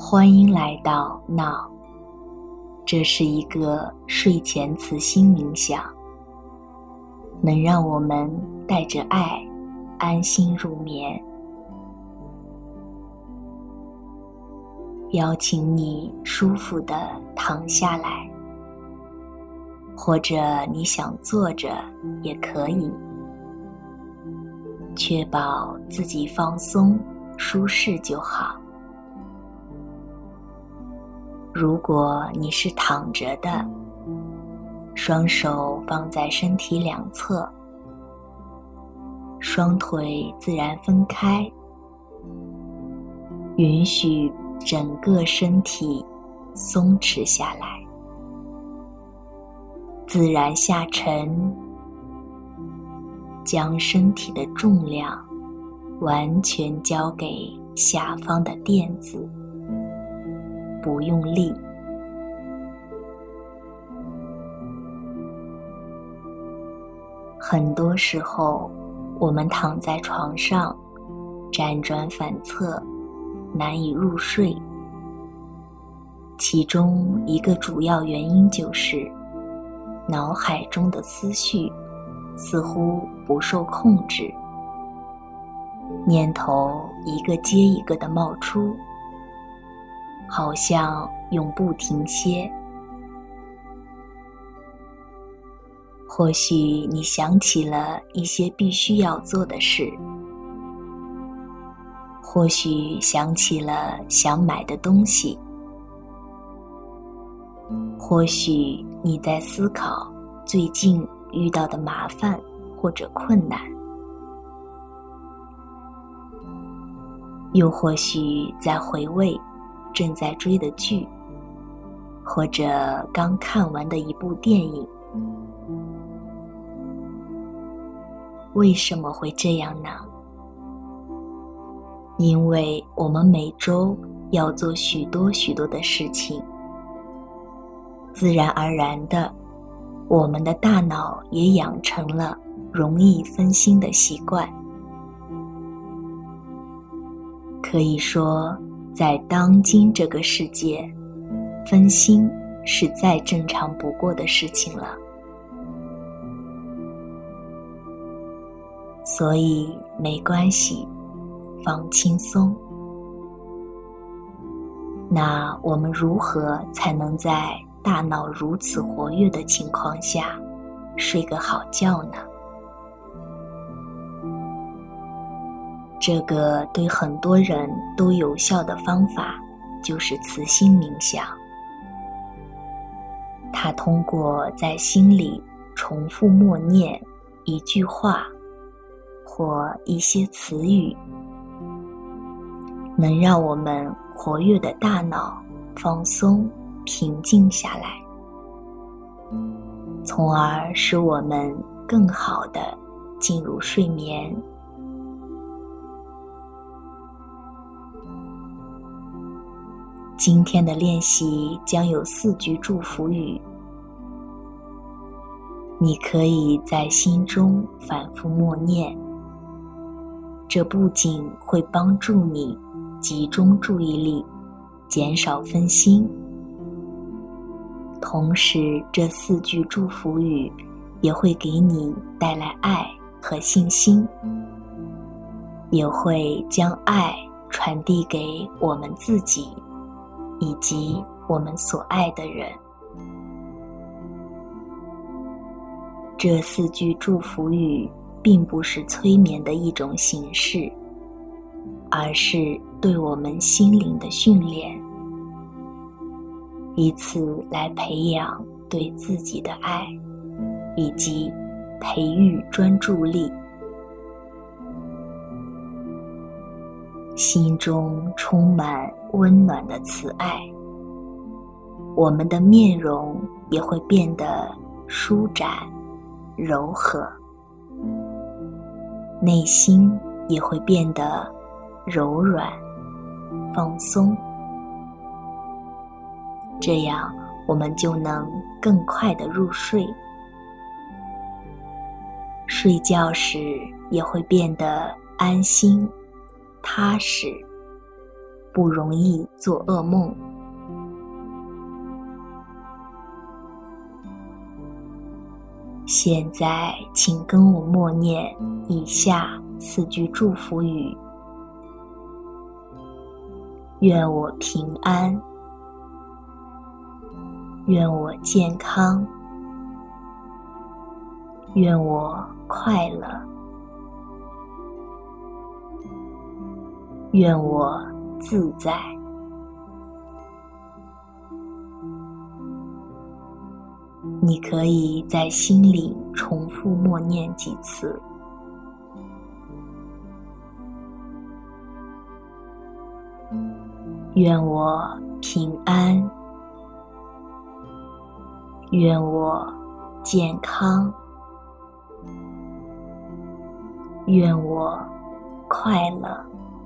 欢迎来到Now，这是一个睡前慈心冥想，能让我们带着爱安心入眠。邀请你舒服地躺下来，或者你想坐着也可以，确保自己放松舒适就好。如果你是躺着的，双手放在身体两侧，双腿自然分开，允许整个身体松弛下来，自然下沉，将身体的重量完全交给下方的垫子，不用力。很多时候，我们躺在床上，辗转反侧，难以入睡。其中一个主要原因就是脑海中的思绪似乎不受控制，念头一个接一个地冒出，好像永不停歇。或许你想起了一些必须要做的事，或许想起了想买的东西，或许你在思考最近遇到的麻烦或者困难，又或许在回味正在追的剧，或者刚看完的一部电影。为什么会这样呢？因为我们每周要做许多许多的事情，自然而然的，我们的大脑也养成了容易分心的习惯。可以说，在当今这个世界，分心是再正常不过的事情了。所以没关系，放轻松。那我们如何才能在大脑如此活跃的情况下睡个好觉呢？这个对很多人都有效的方法就是慈心冥想。它通过在心里重复默念一句话或一些词语，能让我们活跃的大脑放松平静下来，从而使我们更好地进入睡眠。今天的练习将有4句祝福语，你可以在心中反复默念，这不仅会帮助你集中注意力，减少分心，同时这4句祝福语也会给你带来爱和信心，也会将爱传递给我们自己以及我们所爱的人。这4句祝福语并不是催眠的一种形式，而是对我们心灵的训练，以此来培养对自己的爱，以及培育专注力。心中充满温暖的慈爱，我们的面容也会变得舒展柔和，内心也会变得柔软放松，这样我们就能更快地入睡，睡觉时也会变得安心踏实， 不容易做噩梦。现在请跟我默念以下4句祝福语：愿我平安，愿我健康，愿我快乐，愿我自在。你可以在心里重复默念几次。愿我平安，愿我健康，愿我快乐，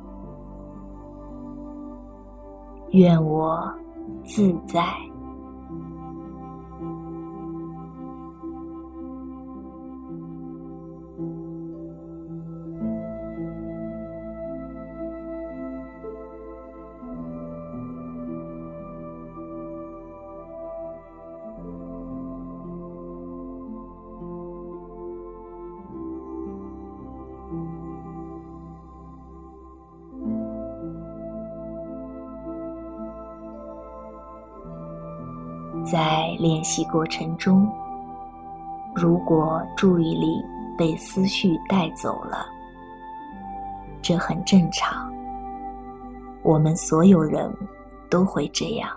愿我自在。在练习过程中，如果注意力被思绪带走了，这很正常，我们所有人都会这样。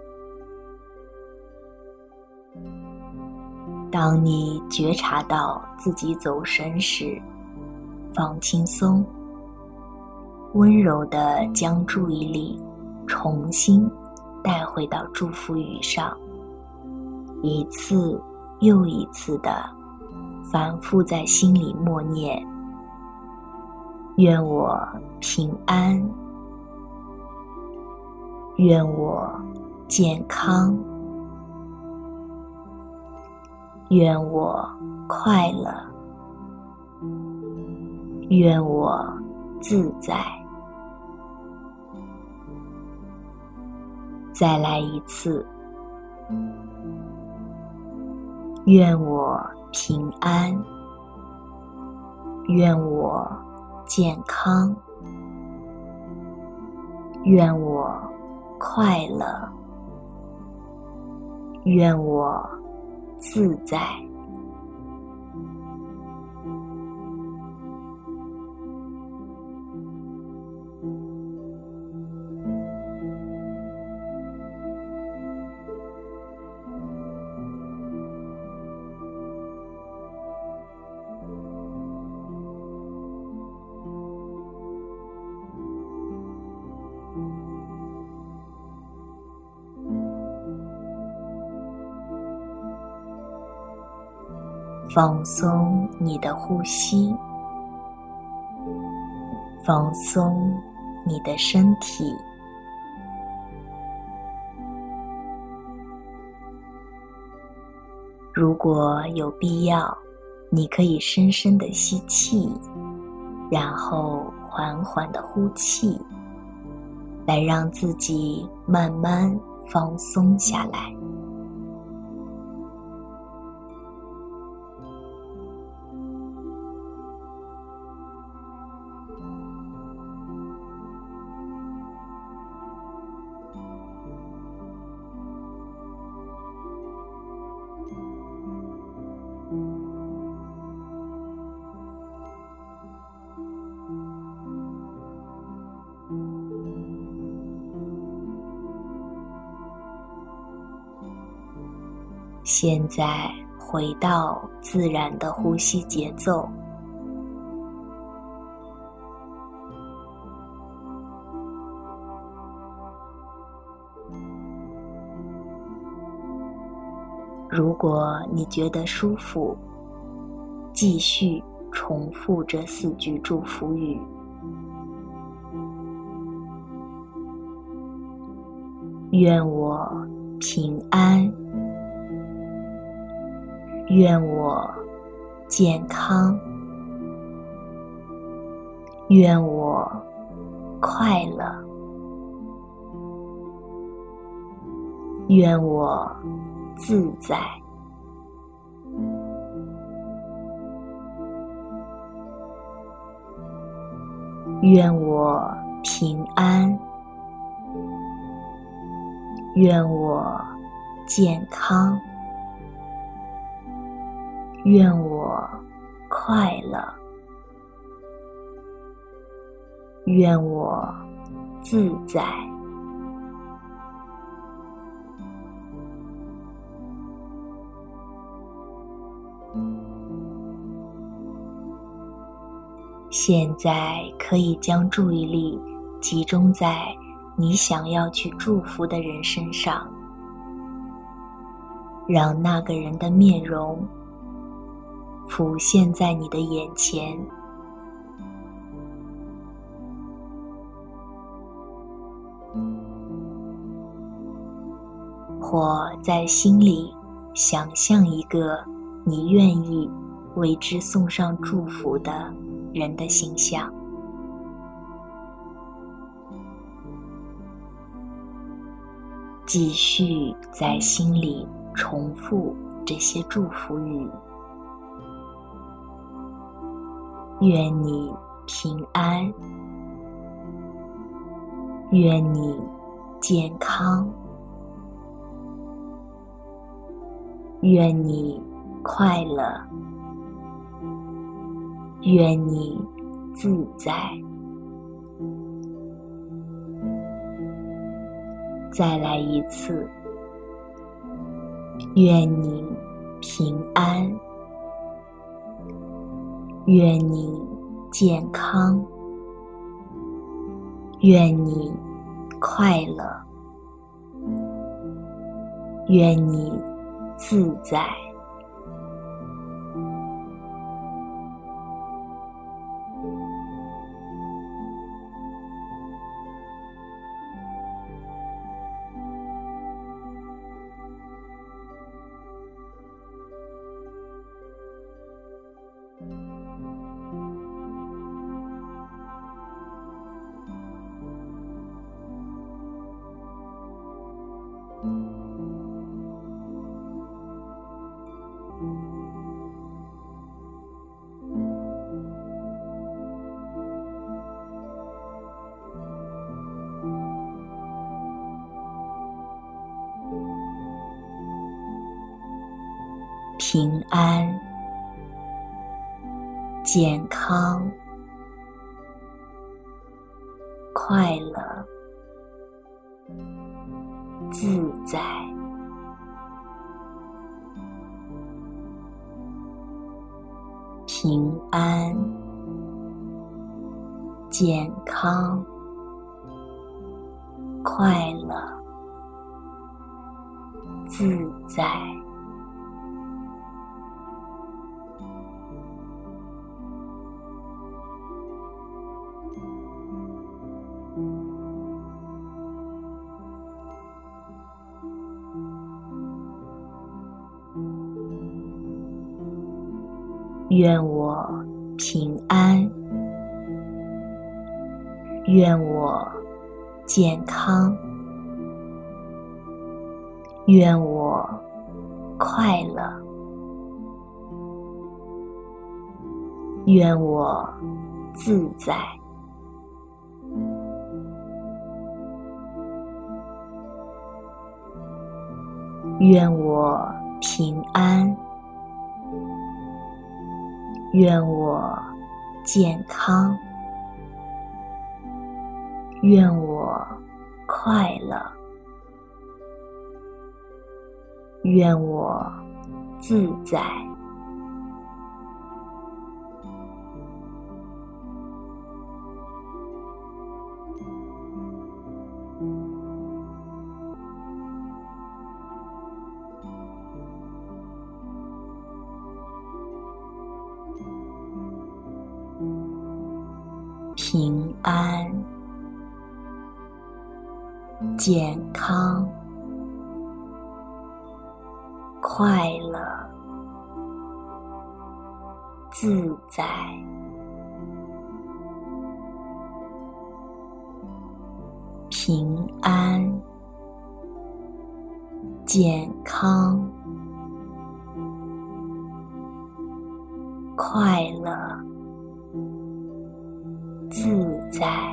当你觉察到自己走神时，放轻松，温柔地将注意力重新带回到祝福语上，一次又一次地反复在心里默念：愿我平安，愿我健康，愿我快乐，愿我自在。再来一次，愿我平安，愿我健康，愿我快乐，愿我自在。放松你的呼吸，放松你的身体。如果有必要，你可以深深地吸气，然后缓缓地呼气，来让自己慢慢放松下来。现在回到自然的呼吸节奏，如果你觉得舒服，继续重复这4句祝福语：愿我平安，愿我健康，愿我快乐， 愿我自在。愿我平安。愿我健康。愿我快乐。愿我自在。现在可以将注意力集中在你想要去祝福的人身上，让那个人的面容浮现在你的眼前，或在心里想象一个你愿意为之送上祝福的人的形象。继续在心里重复这些祝福语。愿你平安。愿你健康。愿你快乐。愿你自在。再来一次。愿你平安。愿你健康。愿你快乐。愿你自在。平安。健康。快乐。自在。平安。健康。快乐。自在。愿我平安。愿我健康。愿我快乐。愿我自在。愿我平安。愿我健康。愿我快乐。愿我自在。平安。健康。快乐。自在。平安。 健康、快乐、自在。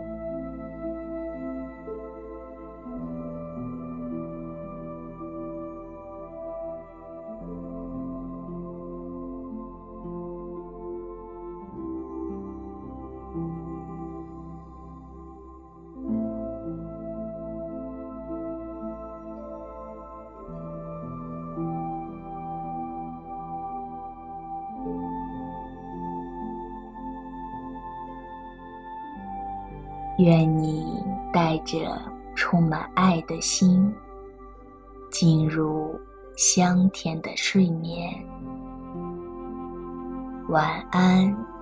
愿你带着充满爱的心，进入香甜的睡眠。晚安。